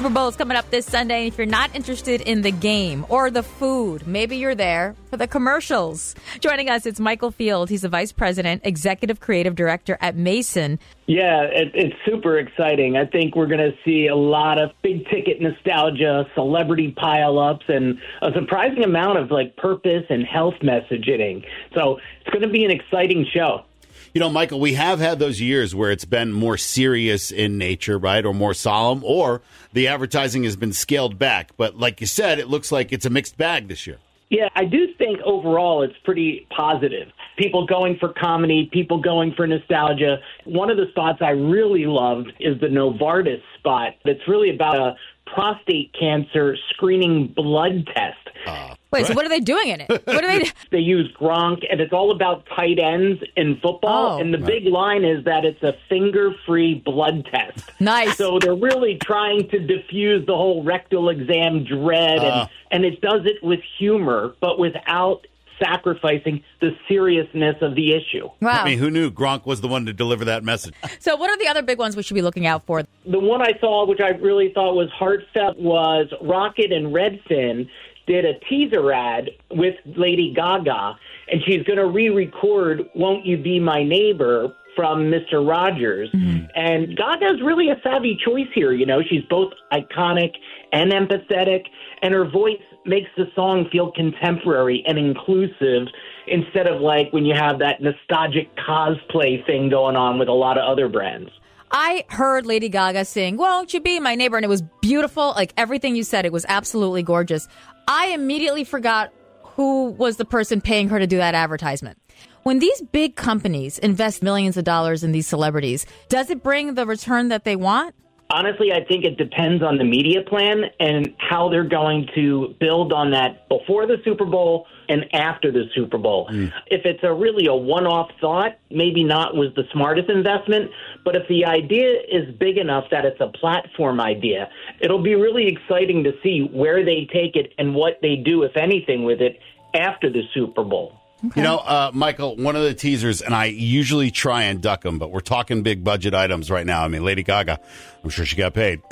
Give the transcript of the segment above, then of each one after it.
Super Bowl is coming up this Sunday. If you're not interested in the game or the food, maybe you're there for the commercials. Joining us, it's Michael Field. He's the Vice President, Executive Creative Director at Mason. Yeah, it's super exciting. I think we're going to see a lot of big-ticket nostalgia, celebrity pile-ups, and a surprising amount of purpose and health messaging. So it's going to be an exciting show. You know, Michael, we have had those years where it's been more serious in nature, right, or more solemn, or the advertising has been scaled back. But like you said, it looks like it's a mixed bag this year. Yeah, I do think overall it's pretty positive. People going for comedy, people going for nostalgia. One of the spots I really loved is the Novartis spot. It's really about a prostate cancer screening blood test. Wait, so what are they doing in it? What are they? They use Gronk, and it's all about tight ends in football. And the big line is that it's a finger-free blood test. Nice. So they're really trying to diffuse the whole rectal exam dread, and it does it with humor, but without sacrificing the seriousness of the issue. Wow. I mean, who knew Gronk was the one to deliver that message? So what are the other big ones we should be looking out for? The one I saw, which I really thought was heartfelt, was Rocket and Redfin did a teaser ad with Lady Gaga, and she's going to re-record Won't You Be My Neighbor from Mr. Rogers. Mm-hmm. And Gaga's really a savvy choice here. You know, she's both iconic and empathetic, and her voice makes the song feel contemporary and inclusive instead of when you have that nostalgic cosplay thing going on with a lot of other brands. I heard Lady Gaga sing, Won't You Be My Neighbor, and it was beautiful. Everything you said, it was absolutely gorgeous. I immediately forgot who was the person paying her to do that advertisement. When these big companies invest millions of dollars in these celebrities, does it bring the return that they want? Honestly, I think it depends on the media plan and how they're going to build on that before the Super Bowl and after the Super Bowl. If it's really a one-off thought, maybe not was the smartest investment, but if the idea is big enough that it's a platform idea, it'll be really exciting to see where they take it and what they do, if anything, with it after the Super Bowl. Okay. You know, Michael, one of the teasers, and I usually try and duck them, but we're talking big budget items right now. I mean, Lady Gaga, I'm sure she got paid.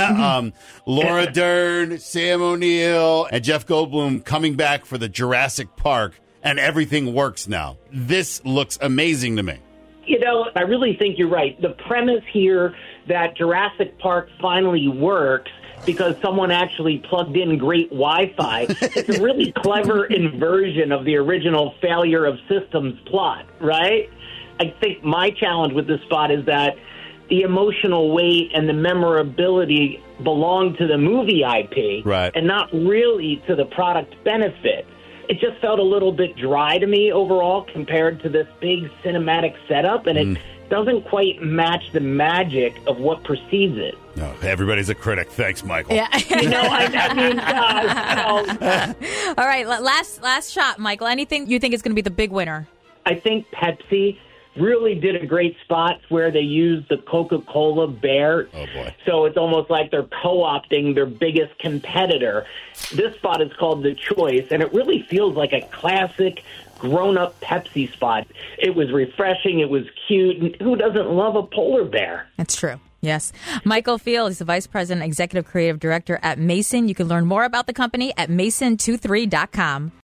Laura Dern, Sam O'Neill, and Jeff Goldblum coming back for the Jurassic Park, and everything works now. This looks amazing to me. You know, I really think you're right. The premise here that Jurassic Park finally works because someone actually plugged in great Wi-Fi. It's a really clever inversion of the original failure of systems plot, right? I think my challenge with this spot is that the emotional weight and the memorability belong to the movie IP, right, and not really to the product benefit. It just felt a little bit dry to me overall compared to this big cinematic setup, and it doesn't quite match the magic of what precedes it. No, everybody's a critic. Thanks, Michael. Yeah. I mean, All right, last shot, Michael. Anything you think is going to be the big winner? I think Pepsi really did a great spot where they used the Coca-Cola bear. Oh, boy. So it's almost like they're co-opting their biggest competitor. This spot is called The Choice, and it really feels like a classic grown-up Pepsi spot. It was refreshing. It was cute. And who doesn't love a polar bear? That's true. Yes. Michael Field is the Vice President, Executive Creative Director at Mason. You can learn more about the company at mason23.com.